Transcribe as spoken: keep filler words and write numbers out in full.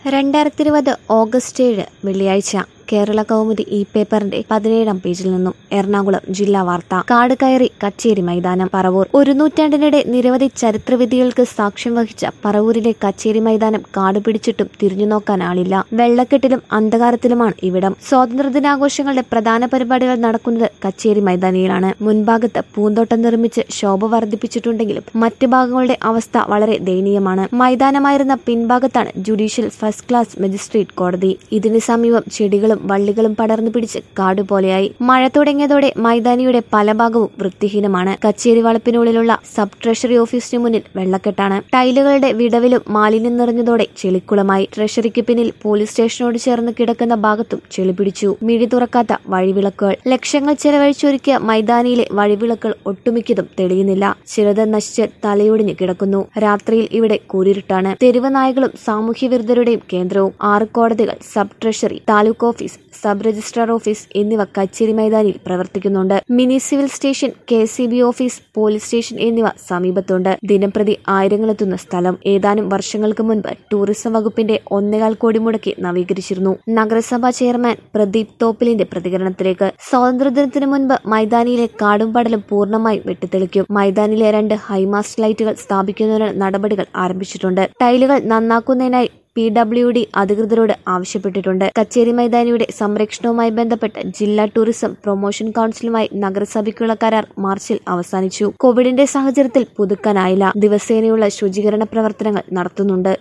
രണ്ടായിരത്തി ഇരുപത് ഓഗസ്റ്റ് ഏഴ് വെള്ളിയാഴ്ച കേരള കൗമുദി ഈ പേപ്പറിന്റെ പതിനേഴാം പേജിൽ നിന്നും എറണാകുളം ജില്ലാ വാർത്ത. കാട് കയറി കച്ചേരി മൈതാനം. പറവൂർ. ഒരു നൂറ്റാണ്ടിനിടെ നിരവധി ചരിത്രവിധികൾക്ക് സാക്ഷ്യം വഹിച്ച പറവൂരിലെ കച്ചേരി മൈതാനം കാട് പിടിച്ചിട്ടും തിരിഞ്ഞു നോക്കാൻ ആളില്ല. വെള്ളക്കെട്ടിലും അന്ധകാരത്തിലുമാണ് ഇവിടം. സ്വാതന്ത്ര്യദിനാഘോഷങ്ങളുടെ പ്രധാന പരിപാടികൾ നടക്കുന്നത് കച്ചേരി മൈതാനിയിലാണ്. മുൻഭാഗത്ത് പൂന്തോട്ടം നിർമ്മിച്ച് ശോഭ വർദ്ധിപ്പിച്ചിട്ടുണ്ടെങ്കിലും മറ്റ് ഭാഗങ്ങളുടെ അവസ്ഥ വളരെ ദയനീയമാണ്. മൈതാനമായിരുന്ന പിൻഭാഗത്താണ് ജുഡീഷ്യൽ ഫസ്റ്റ് ക്ലാസ് മജിസ്ട്രേറ്റ് കോടതി. ഇതിന് സമീപം ചെടികളും വള്ളികളും പടർന്നു പിടിച്ച് കാടുപോലെയായി. മഴ തുടങ്ങിയതോടെ മൈതാനിയുടെ പല ഭാഗവും വൃത്തിഹീനമാണ്. കച്ചേരി വളപ്പിനുള്ളിലുള്ള സബ് ട്രഷറി ഓഫീസിന് മുന്നിൽ വെള്ളക്കെട്ടാണ്. ടൈലുകളുടെ വിടവിലും മാലിന്യം നിറഞ്ഞതോടെ ചെളിക്കുളമായി. ട്രഷറിക്ക് പിന്നിൽ പോലീസ് സ്റ്റേഷനോട് ചേർന്ന് കിടക്കുന്ന ഭാഗത്തും ചെളി പിടിച്ചു. മിഴി തുറക്കാത്ത വഴിവിളക്കുകൾ. ലക്ഷങ്ങൾ ചെലവഴിച്ചൊരുക്കിയ മൈതാനിയിലെ വഴിവിളക്കുകൾ ഒട്ടുമിക്കതും തെളിയുന്നില്ല. ചിലത് നശിച്ച് തലയൊടിഞ്ഞ് കിടക്കുന്നു. രാത്രിയിൽ ഇവിടെ കൂരിരുട്ടാണ്. തെരുവ് നായകളും സാമൂഹ്യ വിരുദ്ധരുടെയും കേന്ദ്രവും. ആറ് കോടതികൾ, sub treasury, taluk office, sub registrar office എന്നിവ കച്ചേരി മൈതാനിയിൽ പ്രവർത്തിക്കുന്നുണ്ട്. Mini civil station, K C B office, police station എന്നിവ സമീപത്തുണ്ട്. ദിനംപ്രതി ആയിരങ്ങളെത്തുന്ന സ്ഥലം. ഏതാനും വർഷങ്ങൾക്ക് മുൻപ് ടൂറിസം വകുപ്പിന്റെ ഒന്നേകാൽ കോടി മുടക്കി നവീകരിച്ചിരുന്നു. നഗരസഭാ ചെയർമാൻ പ്രദീപ് തോപ്പിലിന്റെ പ്രതികരണത്തിലേക്ക്. സ്വാതന്ത്ര്യദിനത്തിന് മുൻപ് മൈതാനിയിലെ കാടും പടലും പൂർണ്ണമായും വെട്ടിത്തെളിക്കും. മൈതാനിയിലെ രണ്ട് ഹൈമാസ്റ്റ് ലൈറ്റുകൾ സ്ഥാപിക്കുന്നതിനുള്ള നടപടികൾ ആരംഭിച്ചിട്ടുണ്ട്. ടൈലുകൾ നന്നാക്കുന്നതിനായി പി ഡബ്ല്യു ഡി അധികൃതരോട് ആവശ്യപ്പെട്ടിട്ടുണ്ട്. കച്ചേരി മൈതാനിയുടെ സംരക്ഷണവുമായി ബന്ധപ്പെട്ട് ജില്ലാ ടൂറിസം പ്രൊമോഷൻ കൌൺസിലുമായി നഗരസഭയ്ക്കുള്ള കരാർ മാർച്ചിൽ അവസാനിച്ചു. കോവിഡിന്റെ സാഹചര്യത്തിൽ പുതുക്കാനായില്ല. ദിവസേനയുള്ള ശുചീകരണ പ്രവർത്തനങ്ങൾ നടത്തുന്നുണ്ട്.